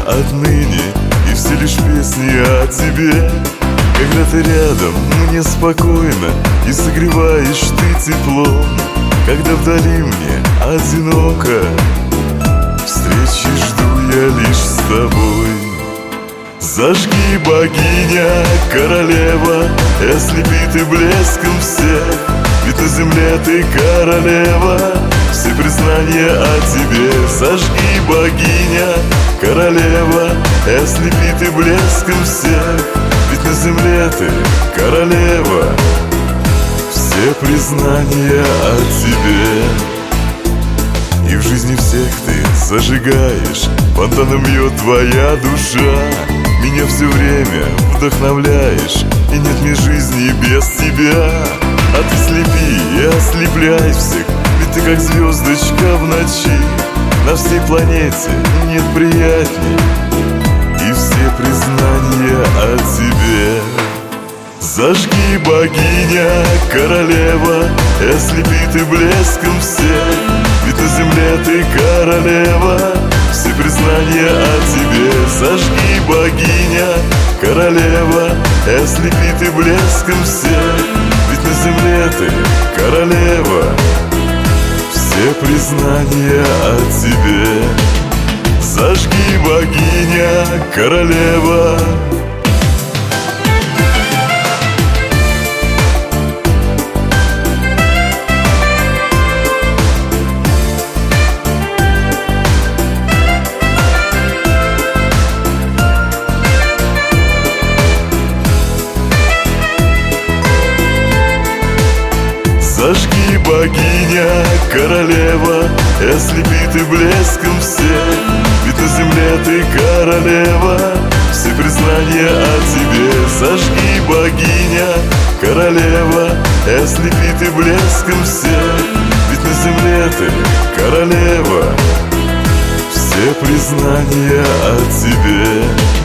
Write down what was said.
отныне, и все лишь песни о тебе. Когда ты рядом, мне спокойно, и согреваешь ты теплом. Когда вдали мне одиноко, встречи жду я лишь с тобой. Зажги, богиня, королева, и ослепи ты блеском всех. Ведь на земле ты королева, все признания о тебе. Зажги, богиня, королева, и ослепи ты блеском всех. Ведь на земле ты королева, все признания о тебе. И в жизни всех ты зажигаешь, фонтаном бьет твоя душа. Меня все время вдохновляешь, и нет мне жизни без тебя. А ты слепи и ослепляй всех, ведь ты как звездочка в ночи. На всей планете нет приятней, и все признания о тебе. Зажги, богиня, королева, и ослепи ты блеском всех. Ведь на земле ты королева, все признания о тебе. Зажги, богиня, королева, и ослепи ты блеском всех. Ведь на земле ты королева, все признания о тебе. Зажги, богиня, королева. Зажги, богиня, королева, и ослепи ты блеском всех. Ведь на земле ты королева, все признания о тебе. Зажги, богиня, королева, и ослепи ты блеском всех. Ведь на земле ты королева, все признания о тебе.